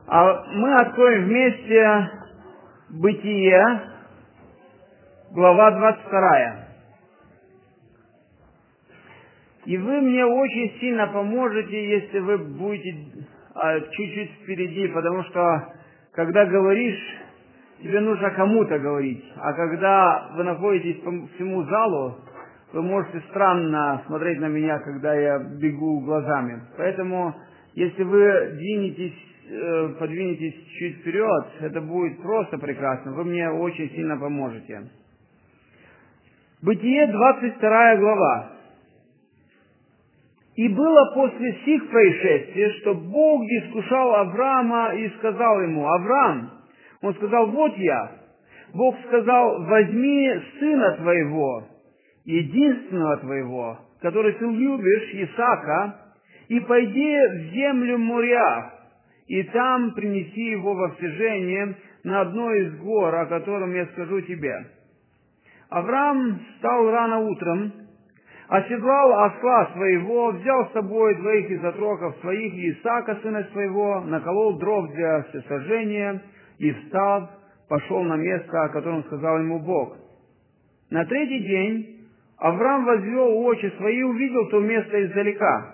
Мы откроем вместе Бытие, глава 22. И вы мне очень сильно поможете, если вы будете чуть-чуть впереди, потому что, когда говоришь, тебе нужно кому-то говорить. А когда вы находитесь по всему залу, вы можете странно смотреть на меня, когда я бегу глазами. Поэтому, если вы подвинетесь чуть вперед, это будет просто прекрасно. Вы мне очень сильно поможете. Бытие, 22 глава. «И было после сих происшествий, что Бог искушал Авраама и сказал ему: Авраам, он сказал: вот я. Бог сказал: возьми сына твоего, единственного твоего, который ты любишь, Исаака, и пойди в землю Мория, и там принеси его во всежение на одной из гор, о котором я скажу тебе. Авраам встал рано утром, оседлал осла своего, взял с собой двоих из отроков своих и Исаака, сына своего, наколол дров для всесожжения и, встав, пошел на место, о котором сказал ему Бог. На третий день Авраам возвел очи свои и увидел то место издалека.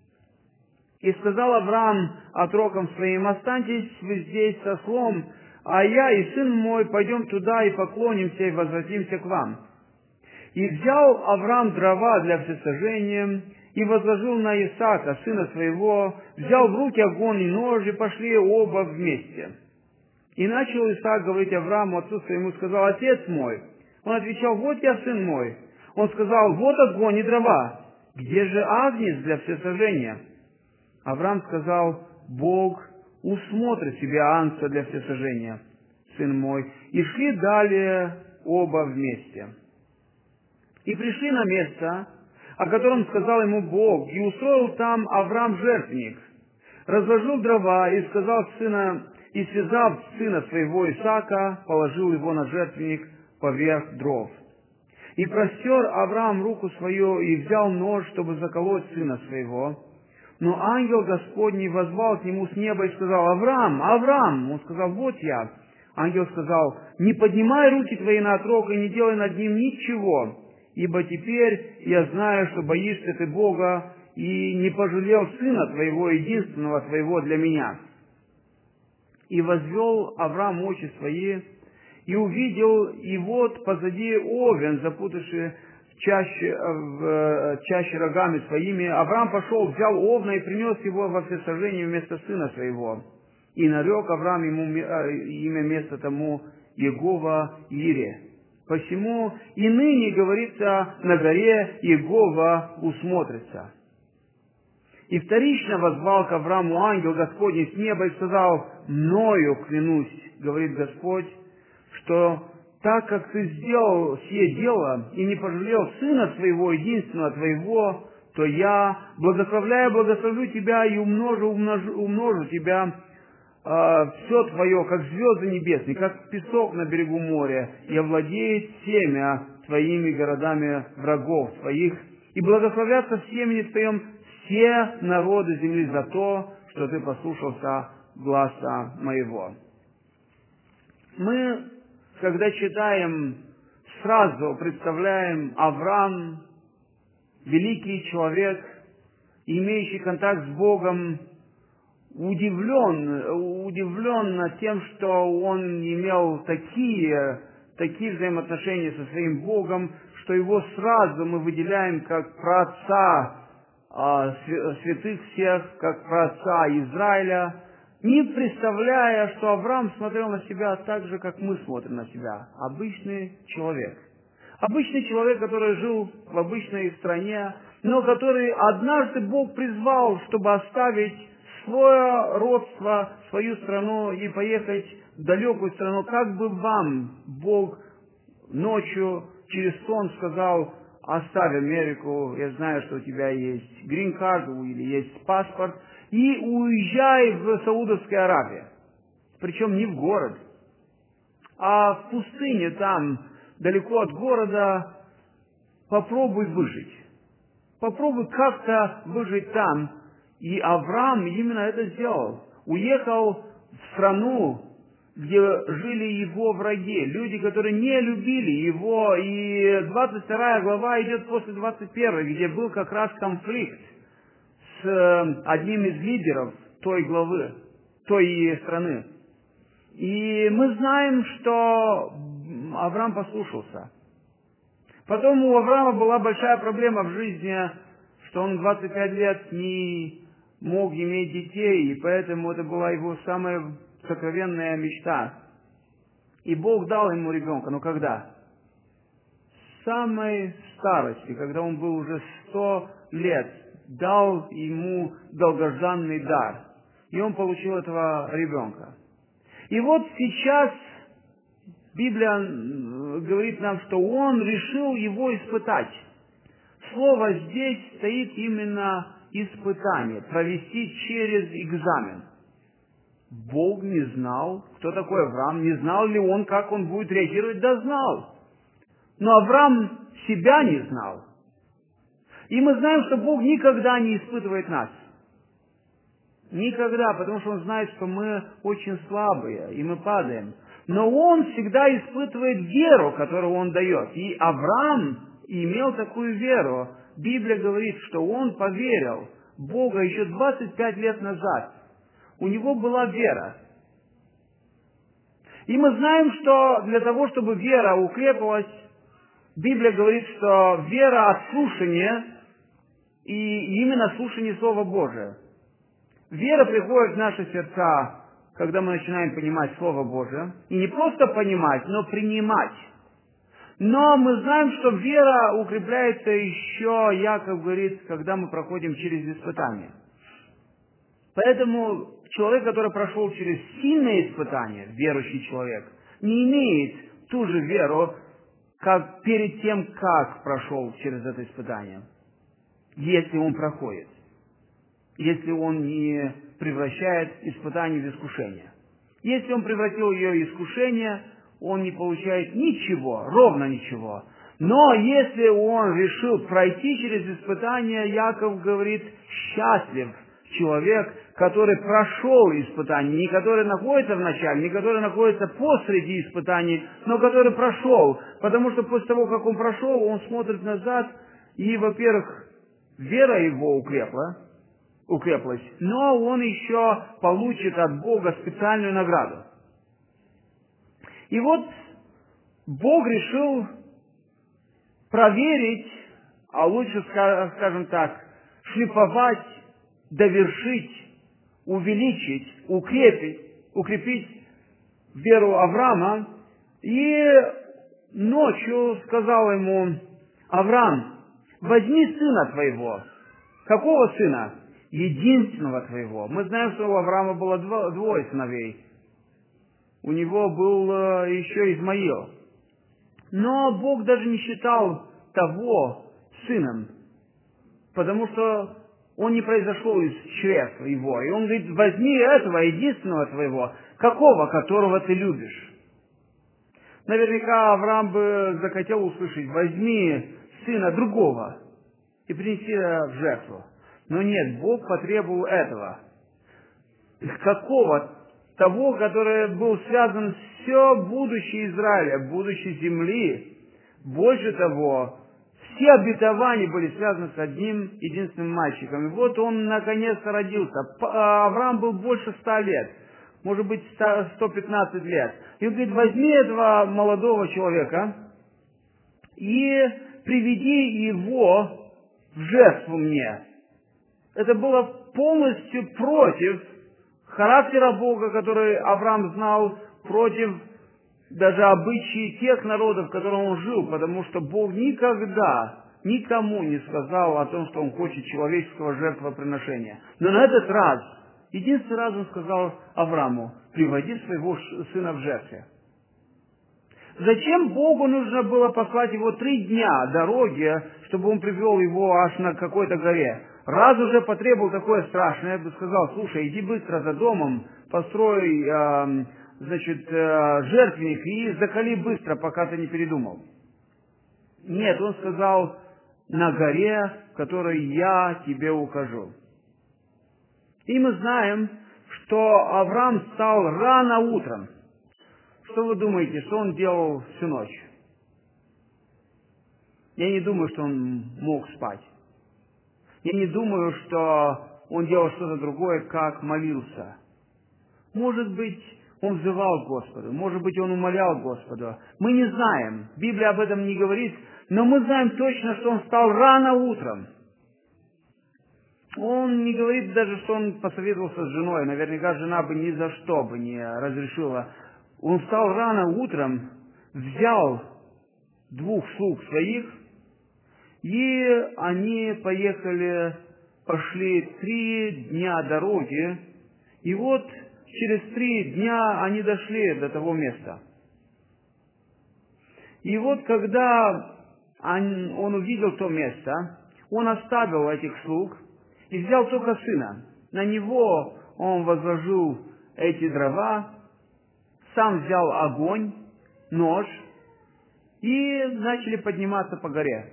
И сказал Авраам отрокам своим: останьтесь вы здесь со ослом, а я и сын мой пойдем туда и поклонимся и возвратимся к вам. И взял Авраам дрова для всесожжения, и возложил на Исаака, сына своего, взял в руки огонь и нож, и пошли оба вместе. И начал Исаак говорить Аврааму, отцу своему, сказал: отец мой. Он отвечал: вот я, сын мой. Он сказал: вот огонь и дрова. Где же агнец для всесожжения? Авраам сказал: Бог усмотрит себе агнца для всесожжения, сын мой. И шли далее оба вместе. И пришли на место, о котором сказал ему Бог, и устроил там Авраам жертвенник. Разложил дрова и связав сына своего Исаака, положил его на жертвенник поверх дров. И простер Авраам руку свою и взял нож, чтобы заколоть сына своего. Но ангел Господний воззвал к нему с неба и сказал: Авраам, Авраам! Он сказал: вот я. Ангел сказал: не поднимай руки твои на отрока и не делай над ним ничего, ибо теперь я знаю, что боишься ты Бога, и не пожалел сына твоего, единственного твоего для меня. И возвел Авраам очи свои, и увидел, и вот позади овен, запутавший в чаще рогами своими. Авраам пошел, взял овна и принес его во всесожжение вместо сына своего. И нарек Авраам ему имя места тому Егова Ире. Посему и ныне говорится: на горе Егова усмотрится. И вторично воззвал к Аврааму ангел Господний с неба и сказал: мною клянусь, говорит Господь, что так как ты сделал сие дело и не пожалел сына своего, единственного твоего, то я, благословлю тебя и умножу тебя все твое, как звезды небесные, как песок на берегу моря, и овладеет семя твоими городами врагов твоих, и благословятся в семени твоем все народы земли за то, что ты послушался гласа моего. Мы, когда читаем, сразу представляем Авраам, великий человек, имеющий контакт с Богом, удивлен тем, что он имел такие взаимоотношения со своим Богом, что его сразу мы выделяем как праотца святых всех, как праотца Израиля, не представляя, что Авраам смотрел на себя так же, как мы смотрим на себя. Обычный человек. Обычный человек, который жил в обычной стране, но который однажды Бог призвал, чтобы оставить свое родство, свою страну и поехать в далекую страну. Как бы вам Бог ночью через сон сказал: оставь Америку, я знаю, что у тебя есть грин-карт или есть паспорт, и уезжай в Саудовскую Аравию. Причем не в город, а в пустыне там, далеко от города, попробуй выжить. Попробуй как-то выжить там. И Авраам именно это сделал. Уехал в страну, где жили его враги, люди, которые не любили его. И 22 глава идет после 21, где был как раз конфликт с одним из лидеров той главы, той страны. И мы знаем, что Авраам послушался. Потом у Авраама была большая проблема в жизни, что он 25 лет не мог иметь детей, и поэтому это была его самая сокровенная мечта. И Бог дал ему ребенка. Но когда? С самой старости, когда он был уже 100 лет, дал ему долгожданный дар. И он получил этого ребенка. И вот сейчас Библия говорит нам, что он решил его испытать. Слово здесь стоит именно испытание, провести через экзамен. Бог не знал, кто такой Авраам, не знал ли он, как он будет реагировать, да знал. Но Авраам себя не знал. И мы знаем, что Бог никогда не испытывает нас. Никогда, потому что Он знает, что мы очень слабые, и мы падаем. Но Он всегда испытывает веру, которую Он дает. И Авраам имел такую веру. Библия говорит, что он поверил в Бога еще 25 лет назад. У него была вера. И мы знаем, что для того, чтобы вера укрепилась, Библия говорит, что вера от слушания, и именно слушание Слова Божия. Вера приходит в наши сердца, когда мы начинаем понимать Слово Божие. И не просто понимать, но принимать. Но мы знаем, что вера укрепляется еще, Яков говорит, когда мы проходим через испытания. Поэтому человек, который прошел через сильные испытания, верующий человек, не имеет ту же веру, как перед тем, как прошел через это испытание. Если он проходит. Если он не превращает испытание в искушение. Если он превратил ее в искушение, он не получает ничего, ровно ничего. Но если он решил пройти через испытание, Яков говорит, счастлив человек, который прошел испытание, не который находится в начале, не который находится посреди испытаний, но который прошел. Потому что после того, как он прошел, он смотрит назад, и, во-первых, вера его укреплась, но он еще получит от Бога специальную награду. И вот Бог решил проверить, а лучше, скажем так, шлифовать, довершить, увеличить, укрепить веру Авраама. И ночью сказал ему: Авраам, возьми сына твоего. Какого сына? Единственного твоего. Мы знаем, что у Авраама было двое сыновей. У него был еще Измаил. Но Бог даже не считал того сыном, потому что он не произошел из чрева его. И он говорит: возьми этого единственного твоего, какого, которого ты любишь. Наверняка Авраам бы захотел услышать: возьми сына другого и принеси в жертву. Но нет, Бог потребовал этого. Какого? Того, который был связан с все будущее Израиля, будущее земли. Больше того, все обетования были связаны с одним единственным мальчиком. И вот он наконец-то родился. Авраам был больше 100 лет, может быть 115 лет. И он говорит: возьми этого молодого человека и приведи его в жертву мне. Это было полностью против характера Бога, который Авраам знал, против даже обычаи тех народов, в которых он жил, потому что Бог никогда никому не сказал о том, что он хочет человеческого жертвоприношения. Но на этот раз, единственный раз он сказал Аврааму: приводи своего сына в жертве. Зачем Богу нужно было послать его 3 дня дороги, чтобы он привел его аж на какой-то горе? Раз уже потребовал такое страшное, я бы сказал: слушай, иди быстро за домом, построй, жертвенник и закали быстро, пока ты не передумал. Нет, он сказал: на горе, в которой я тебе укажу. И мы знаем, что Авраам встал рано утром. Что вы думаете, что он делал всю ночь? Я не думаю, что он мог спать. Я не думаю, что он делал что-то другое, как молился. Может быть, он взывал к Господу, может быть, он умолял Господа. Мы не знаем, Библия об этом не говорит, но мы знаем точно, что он встал рано утром. Он не говорит даже, что он посоветовался с женой. Наверняка жена бы ни за что бы не разрешила. Он встал рано утром, взял 2 слуг своих, и они пошли 3 дня дороги, и вот через 3 дня они дошли до того места. И вот когда он увидел то место, он оставил этих слуг и взял только сына. На него он возложил эти дрова, сам взял огонь, нож, и начали подниматься по горе.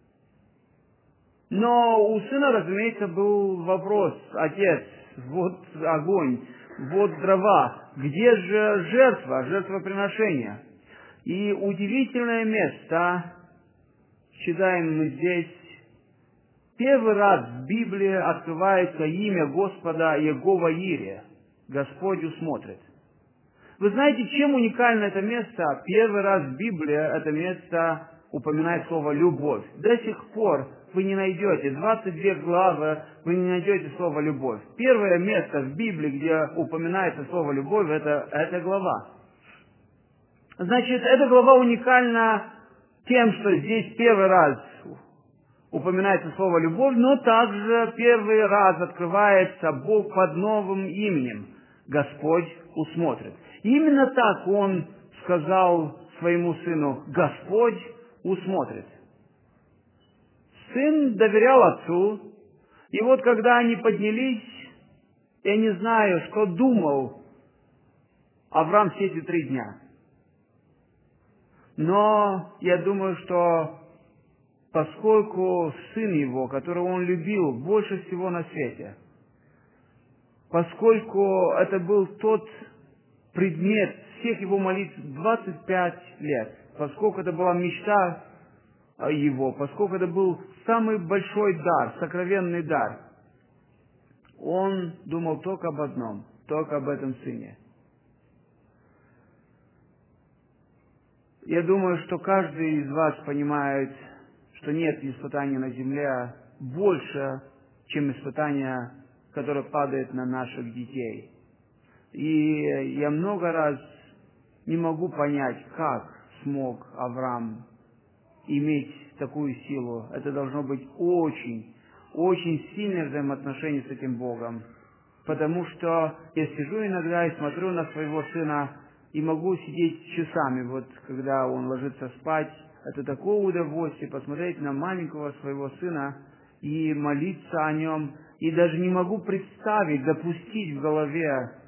Но у сына, разумеется, был вопрос: отец, вот огонь, вот дрова, где же жертвоприношение? И удивительное место, читаем мы здесь, первый раз в Библии открывается имя Господа Иегова Ире. Господь усмотрит. Вы знаете, чем уникально это место? Первый раз в Библии это место упоминает слово «любовь». До сих пор вы не найдете, 22 главы, вы не найдете слово «любовь». Первое место в Библии, где упоминается слово «любовь», это эта глава. Значит, эта глава уникальна тем, что здесь первый раз упоминается слово «любовь», но также первый раз открывается Бог под новым именем. Господь усмотрит. Именно так он сказал своему сыну: Господь усмотрит. Сын доверял отцу, и вот когда они поднялись, я не знаю, что думал Авраам все эти 3 дня. Но я думаю, что поскольку сын его, которого он любил больше всего на свете, поскольку это был тот предмет всех его молитв 25 лет, поскольку это была мечта его, поскольку это был самый большой дар, сокровенный дар, он думал только об одном, только об этом сыне. Я думаю, что каждый из вас понимает, что нет испытаний на земле больше, чем испытания, которые падают на наших детей. И я много раз не могу понять, как смог Авраам иметь такую силу. Это должно быть очень, очень сильное взаимоотношение с этим Богом. Потому что я сижу иногда и смотрю на своего сына, и могу сидеть часами, вот когда он ложится спать. Это такое удовольствие посмотреть на маленького своего сына и молиться о нем. И даже не могу представить, допустить в голове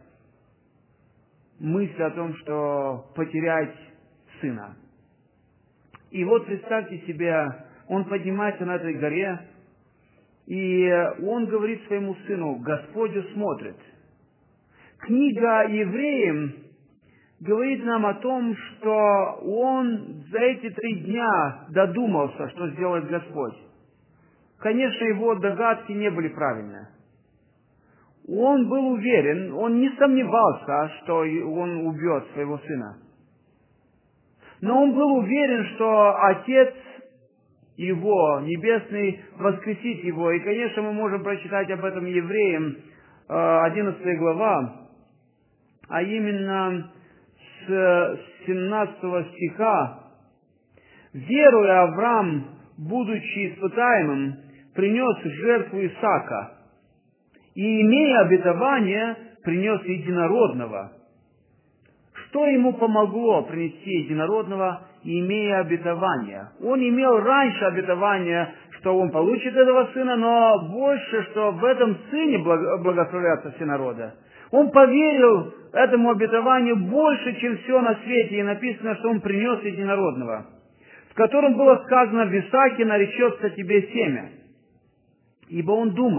мысль о том, что потерять сына. И вот представьте себе, он поднимается на этой горе, и он говорит своему сыну: Господь усмотрит. Книга Евреям говорит нам о том, что он за эти 3 дня додумался, что сделает Господь. Конечно, его догадки не были правильны. Он был уверен, он не сомневался, что он убьет своего сына. Но он был уверен, что Отец его, Небесный, воскресит его. И, конечно, мы можем прочитать об этом Евреям, 11 глава, а именно с 17 стиха. «Веруя Авраам, будучи испытаемым, принес жертву Исаака, и, имея обетование, принес единородного». Что ему помогло принести единородного, имея обетование? Он имел раньше обетование, что он получит этого сына, но больше, что в этом сыне благословятся все народы. Он поверил этому обетованию больше, чем все на свете, и написано, что он принес единородного, в котором было сказано: в Исааке наречется тебе семя. Ибо он думал: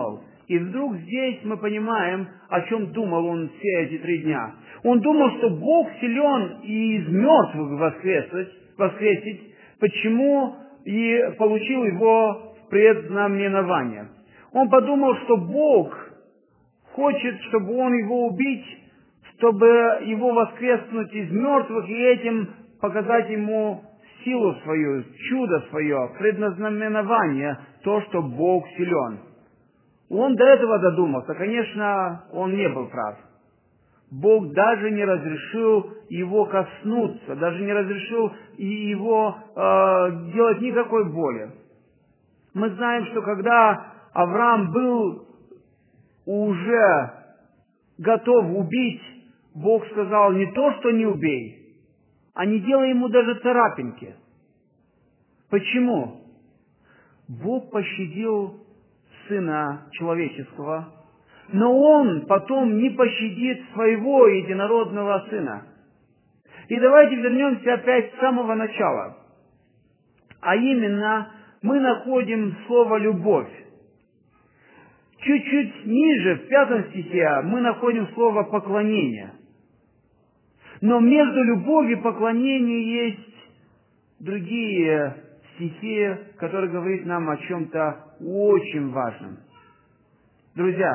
И вдруг здесь мы понимаем, о чем думал он все эти 3 дня. Он думал, что Бог силен и из мертвых воскресить, почему и получил его в предзнаменование. Он подумал, что Бог хочет, чтобы он его убить, чтобы его воскреснуть из мертвых и этим показать ему силу свою, чудо свое, предназнаменование, то, что Бог силен. Он до этого додумался. Конечно, он не был прав. Бог даже не разрешил его коснуться, даже не разрешил его делать никакой боли. Мы знаем, что когда Авраам был уже готов убить, Бог сказал: не то, что не убей, а не делай ему даже царапинки. Почему? Бог пощадил Сына Человеческого, но Он потом не пощадит своего единородного Сына. И давайте вернемся опять с самого начала. А именно, мы находим слово «любовь». Чуть-чуть ниже, в 5 стихе, мы находим слово «поклонение». Но между любовью и поклонением есть другие стихи, которые говорят нам о чем-то очень важном. Друзья,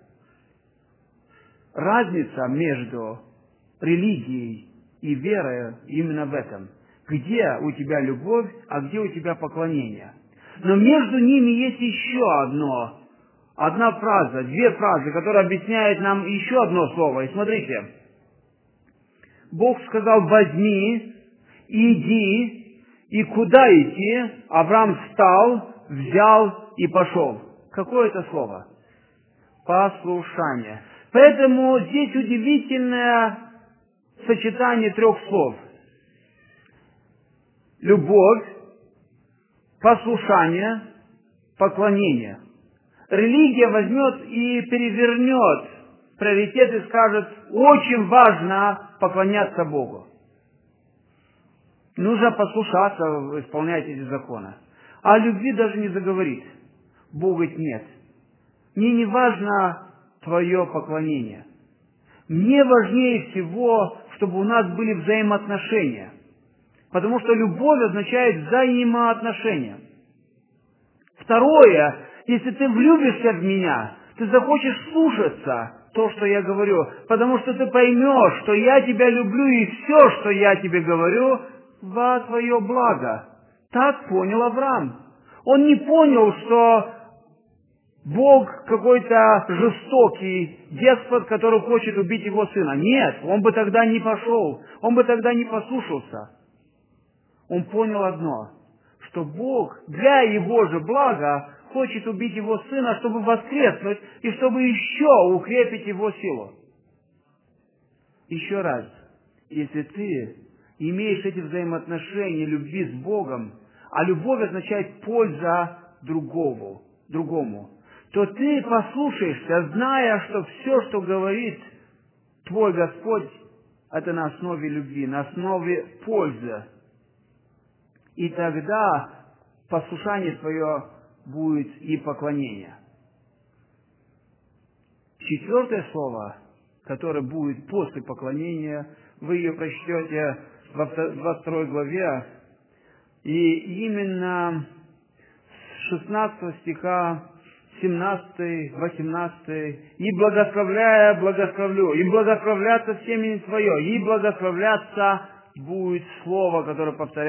разница между религией и верой именно в этом. Где у тебя любовь, а где у тебя поклонение. Но между ними есть еще одна фраза, 2 фразы, которые объясняют нам еще одно слово. И смотрите, Бог сказал: возьми, иди. И куда идти? Авраам встал, взял и пошел. Какое это слово? Послушание. Поэтому здесь удивительное сочетание 3 слов. Любовь, послушание, поклонение. Религия возьмет и перевернет приоритет и скажет: очень важно поклоняться Богу. Нужно послушаться, исполнять эти законы. А о любви даже не заговорит. Бог говорит: нет. Мне не важно твое поклонение. Мне важнее всего, чтобы у нас были взаимоотношения. Потому что любовь означает взаимоотношения. Второе, если ты влюбишься в меня, ты захочешь слушаться то, что я говорю, потому что ты поймешь, что я тебя люблю, и все, что я тебе говорю, во твое благо. Так понял Авраам. Он не понял, что Бог какой-то жестокий деспот, который хочет убить его сына. Нет, он бы тогда не пошел, он бы тогда не послушался. Он понял одно, что Бог для его же блага хочет убить его сына, чтобы воскреснуть и чтобы еще укрепить его силу. Еще раз, если ты имеешь эти взаимоотношения любви с Богом, а любовь означает польза другому, то ты послушаешься, зная, что все, что говорит твой Господь, это на основе любви, на основе пользы. И тогда послушание твое будет и поклонение. 4 слово, которое будет после поклонения, вы ее прочтете во 22 главе, и именно с 16 стиха, 17, 18, «И благословляя, благословлю, и благословляться в семени твое, и благословляться будет слово, которое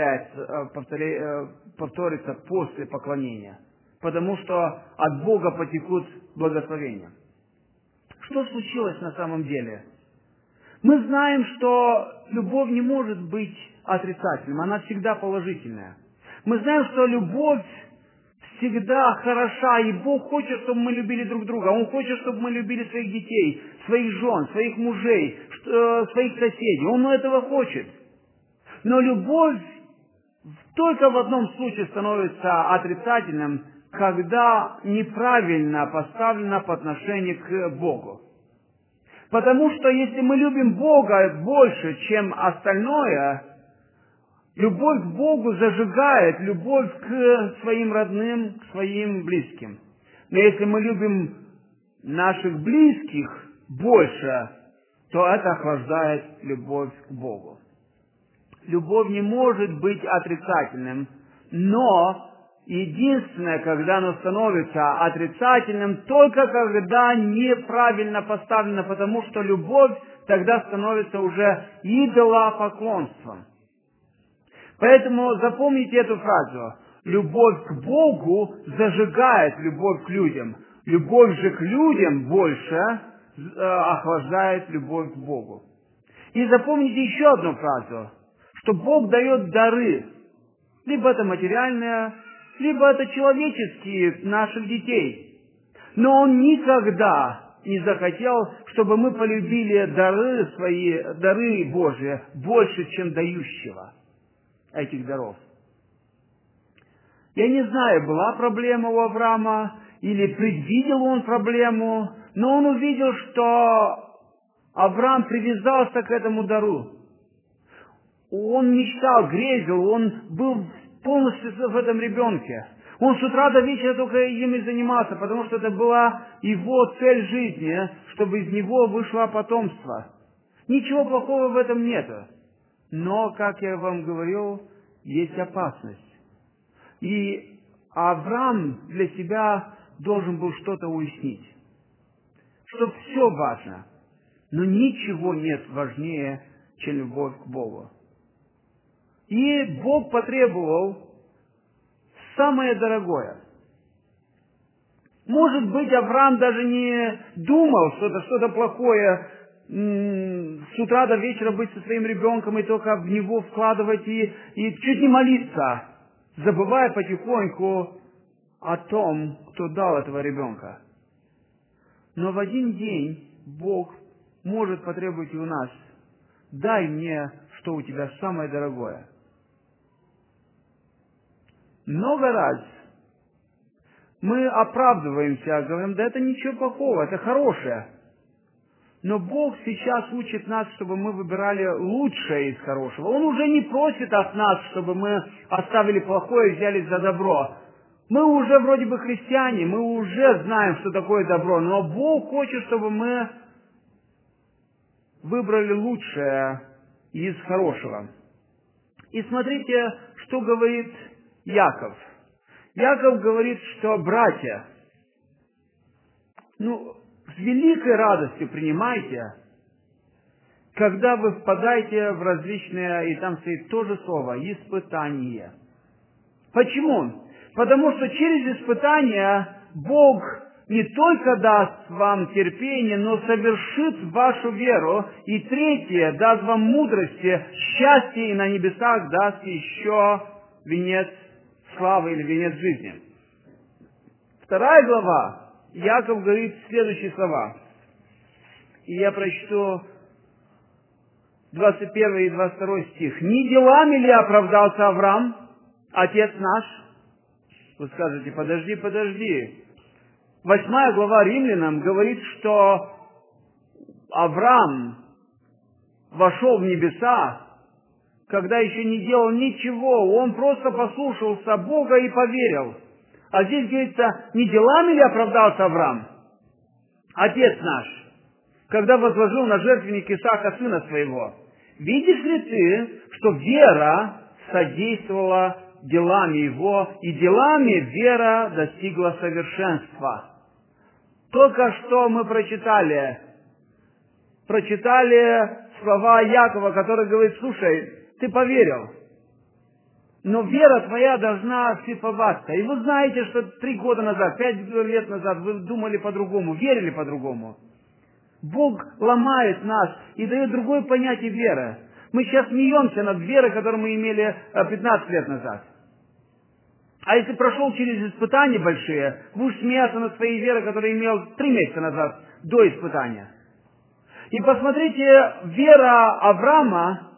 повторится после поклонения, потому что от Бога потекут благословения». Что случилось на самом деле? Мы знаем, что любовь не может быть отрицательной, она всегда положительная. Мы знаем, что любовь всегда хороша, и Бог хочет, чтобы мы любили друг друга. Он хочет, чтобы мы любили своих детей, своих жен, своих мужей, своих соседей. Он этого хочет. Но любовь только в одном случае становится отрицательным, когда неправильно поставлена по отношению к Богу. Потому что если мы любим Бога больше, чем остальное, любовь к Богу зажигает любовь к своим родным, к своим близким. Но если мы любим наших близких больше, то это охлаждает любовь к Богу. Любовь не может быть отрицательным, но единственное, когда оно становится отрицательным, только когда неправильно поставлено, потому что любовь тогда становится уже идолопоклонством. Поэтому запомните эту фразу. Любовь к Богу зажигает любовь к людям. Любовь же к людям больше охлаждает любовь к Богу. И запомните еще одну фразу, что Бог дает дары. Либо это материальное, либо это человеческие наших детей. Но Он никогда не захотел, чтобы мы полюбили дары свои, дары Божии, больше, чем дающего этих даров. Я не знаю, была проблема у Авраама, или предвидел он проблему, но он увидел, что Авраам привязался к этому дару. Он мечтал, грезил, он был полностью в этом ребенке. Он с утра до вечера только им и занимался, потому что это была его цель жизни, чтобы из него вышло потомство. Ничего плохого в этом нет. Но, как я вам говорил, есть опасность. И Авраам для себя должен был что-то уяснить. Что все важно, но ничего нет важнее, чем любовь к Богу. И Бог потребовал самое дорогое. Может быть, Авраам даже не думал, что это что-то плохое, с утра до вечера быть со своим ребенком и только в него вкладывать и чуть не молиться, забывая потихоньку о том, кто дал этого ребенка. Но в один день Бог может потребовать и у нас: дай мне, что у тебя самое дорогое. Много раз мы оправдываемся, говорим: да это ничего плохого, это хорошее. Но Бог сейчас учит нас, чтобы мы выбирали лучшее из хорошего. Он уже не просит от нас, чтобы мы оставили плохое и взялись за добро. Мы уже вроде бы христиане, мы уже знаем, что такое добро, но Бог хочет, чтобы мы выбрали лучшее из хорошего. И смотрите, что говорит Яков. Яков говорит, что братья, с великой радостью принимайте, когда вы впадаете в различные, и там стоит то же слово, испытания. Почему? Потому что через испытания Бог не только даст вам терпение, но совершит вашу веру. И третье, даст вам мудрости, счастье, и на небесах даст еще венец славы или венец жизни. 2 глава. Яков говорит следующие слова. И я прочту 21 и 22 стих. «Не делами ли оправдался Авраам, отец наш?» Вы скажете: подожди. 8 глава Римлянам говорит, что Авраам вошел в небеса, когда еще не делал ничего. Он просто послушался Бога и поверил. А здесь говорится: не делами ли оправдался Авраам, отец наш, когда возложил на жертвенник Исаака сына своего? Видишь ли ты, что вера содействовала делами его, и делами вера достигла совершенства? Только что мы прочитали слова Якова, который говорит: слушай, ты поверил, но вера твоя должна шлифоваться. И вы знаете, что 3 года назад, 5 лет назад вы думали по-другому, верили по-другому. Бог ломает нас и дает другое понятие веры. Мы сейчас смеемся над верой, которую мы имели 15 лет назад. А если прошел через испытания большие, будешь смеяться над своей верой, которую имел 3 месяца назад, до испытания. И посмотрите, вера Авраама,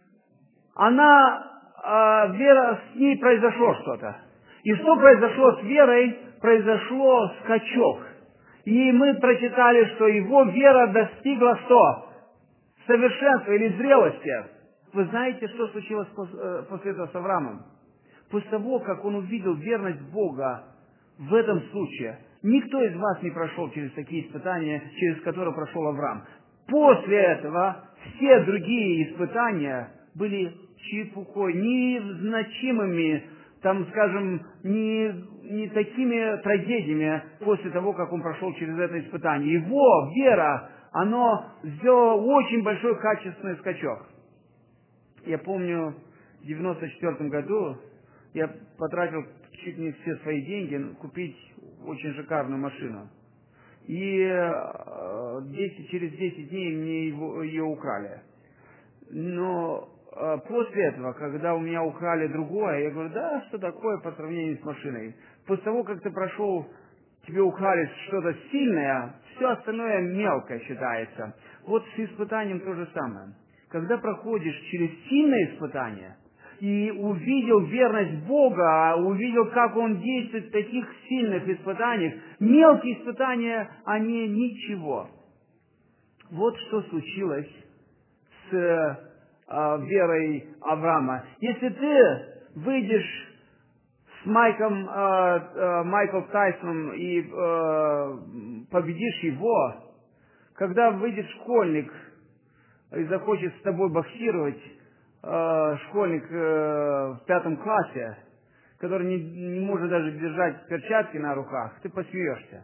вера, с ней произошло что-то. И что произошло с верой? Произошло скачок. И мы прочитали, что его вера достигла что? Совершенства или зрелости. Вы знаете, что случилось после этого с Авраамом? После того, как он увидел верность Бога в этом случае, Никто из вас не прошел через такие испытания, через которые прошел Авраам. После этого все другие испытания были чепухой, незначимыми, там, скажем, не такими трагедиями после того, как он прошел через это испытание. Его вера, она сделала очень большой качественный скачок. Я помню, в 94 году я потратил чуть не все свои деньги купить очень шикарную машину. И через 10 дней мне ее украли. Но после этого, когда у меня украли другое, я говорю, да, что такое по сравнению с машиной? После того, как ты прошел, тебе украли что-то сильное, все остальное мелкое считается. Вот с испытанием то же самое. Когда проходишь через сильное испытание, и увидел верность Бога, увидел, как Он действует в таких сильных испытаниях, мелкие испытания, они ничего. Вот что случилось с верой Авраама. Если ты выйдешь с Майклом Тайсоном и победишь его, когда выйдет школьник и захочет с тобой боксировать, школьник в 5 классе, который не может даже держать перчатки на руках, ты посмеешься.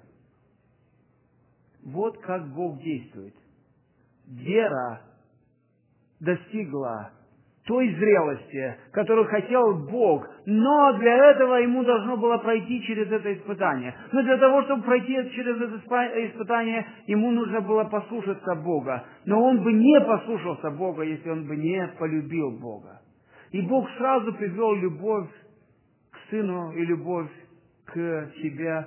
Вот как Бог действует. Вера достигла той зрелости, которую хотел Бог, но для этого ему должно было пройти через это испытание. Но для того, чтобы пройти через это испытание, ему нужно было послушаться Бога. Но он бы не послушался Бога, если он бы не полюбил Бога. И Бог сразу привел любовь к Сыну и любовь к себе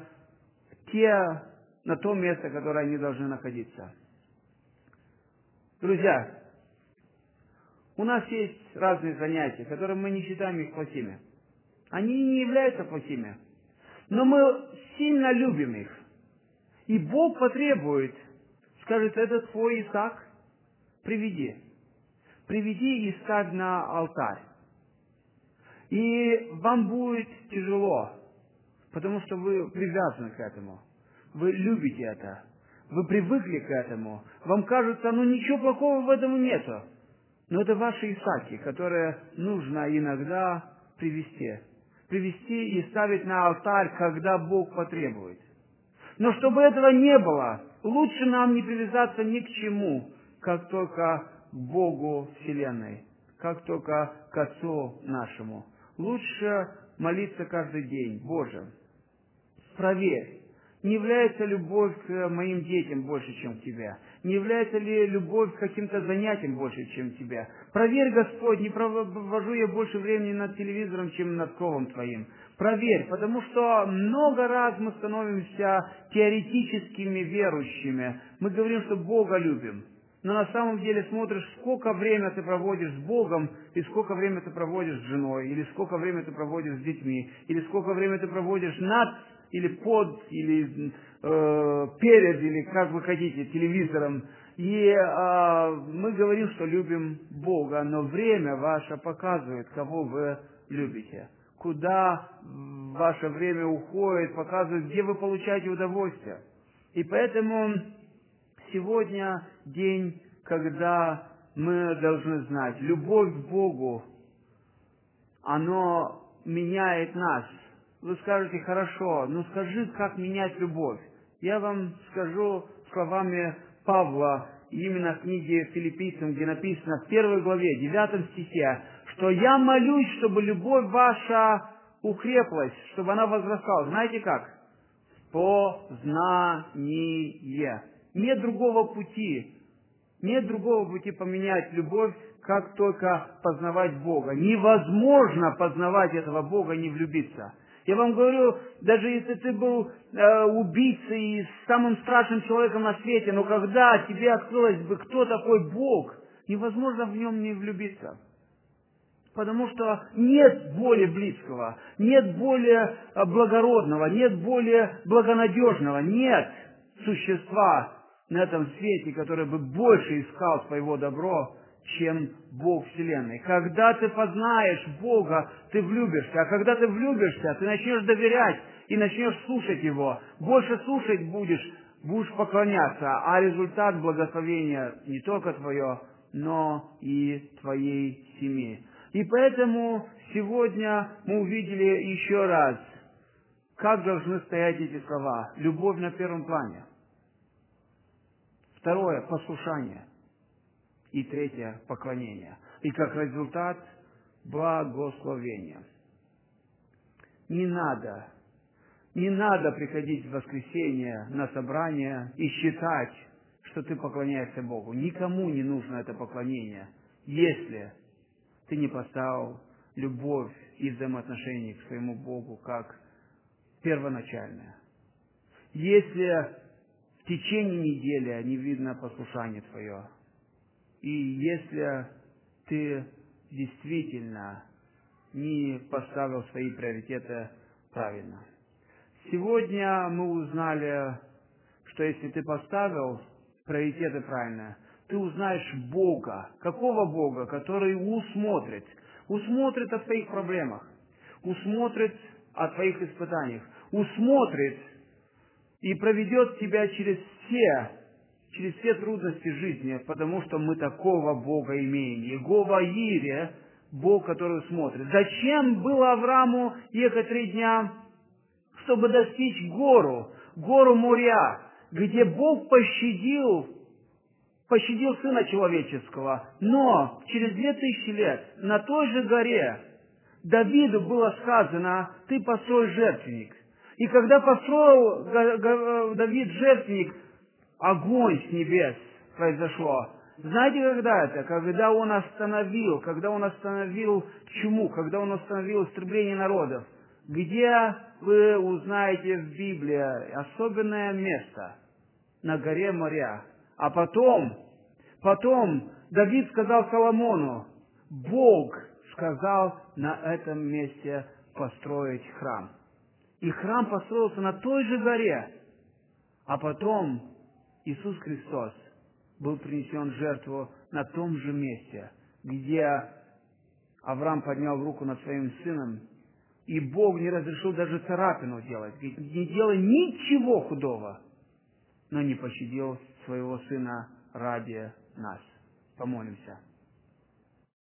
на то место, которое они должны находиться. Друзья, у нас есть разные занятия, которые мы не считаем их плохими. Они не являются плохими, но мы сильно любим их. И Бог потребует, скажет, это твой Исаак, приведи. Приведи и ставь на алтарь. И вам будет тяжело, потому что вы привязаны к этому. Вы любите это. Вы привыкли к этому. Вам кажется, ничего плохого в этом нету. Но это ваши Исааки, которые нужно иногда привести. Привести и ставить на алтарь, когда Бог потребует. Но чтобы этого не было, лучше нам не привязаться ни к чему, как только к Богу Вселенной, как только к Отцу нашему. Лучше молиться каждый день. Боже, проверь, не является любовь к моим детям больше, чем к Тебе? Не является ли любовь к каким-то занятиям больше, чем к Тебе? Проверь, Господь, не провожу я больше времени над телевизором, чем над Словом Твоим. Проверь, потому что много раз мы становимся теоретическими верующими. Мы говорим, что Бога любим. Но на самом деле смотришь, сколько времени ты проводишь с Богом, и сколько времени ты проводишь с женой, или сколько времени ты проводишь с детьми, или сколько времени ты проводишь над или под, или перед, или как вы хотите, телевизором. И мы говорим, что любим Бога, но время ваше показывает, кого вы любите. Куда ваше время уходит, показывает, где вы получаете удовольствие. И поэтому сегодня день, когда мы должны знать, любовь к Богу, оно меняет нас. Вы скажете, хорошо, но скажи, как менять любовь. Я вам скажу словами Павла, именно в книге Филиппийцам, где написано в 1 главе, 9 стихе, что я молюсь, чтобы любовь ваша укреплась, чтобы она возрастала. Знаете как? Познание. Нет другого пути. Нет другого пути поменять любовь, как только познавать Бога. Невозможно познавать этого Бога, не влюбиться. Я вам говорю, даже если ты был убийцей и самым страшным человеком на свете, но когда тебе открылось бы, кто такой Бог, невозможно в нем не влюбиться. Потому что нет более близкого, нет более благородного, нет более благонадежного, нет существа на этом свете, который бы больше искал своего добро, чем Бог Вселенной. Когда ты познаешь Бога, ты влюбишься. А когда ты влюбишься, ты начнешь доверять. и начнешь слушать Его. Больше слушать будешь поклоняться, а результат благословения не только твое, но и твоей семьи. И поэтому сегодня мы увидели еще раз, как должны стоять эти слова. Любовь на первом плане. Второе – послушание. И третье – поклонение. И как результат – благословение. Не надо приходить в воскресенье на собрание и считать, что ты поклоняешься Богу. Никому не нужно это поклонение, если ты не поставил любовь и взаимоотношения к своему Богу как первоначальное. Если в течение недели не видно послушание твое, и если ты действительно не поставил свои приоритеты правильно. Сегодня мы узнали, что если ты поставил приоритеты правильно, ты узнаешь Бога. Какого Бога? Который усмотрит о твоих проблемах, усмотрит о твоих испытаниях, усмотрит и проведет тебя через все трудности жизни, потому что мы такого Бога имеем. Иегова Ире, Бог, который смотрит. Зачем было Аврааму ехать 3 дня? Чтобы достичь гору Мория, где Бог пощадил Сына Человеческого. Но через 2000 лет на той же горе Давиду было сказано: ты построй жертвенник. И когда построил Давид жертвенник, огонь с небес произошло. Знаете, когда это? Когда он остановил чуму, когда он остановил истребление народов. Где вы узнаете в Библии особенное место? На горе Мория. А потом Давид сказал Соломону: Бог сказал на этом месте построить храм. И храм построился на той же горе. А потом Иисус Христос был принесен в жертву на том же месте, где Авраам поднял руку над своим сыном, и Бог не разрешил даже царапину делать. Ведь не делай ничего худого, но не пощадил своего сына ради нас. Помолимся.